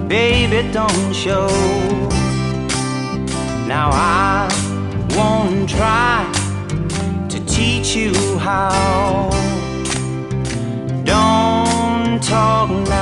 baby, don't show. Now I won't try to teach you how. Don't talk now.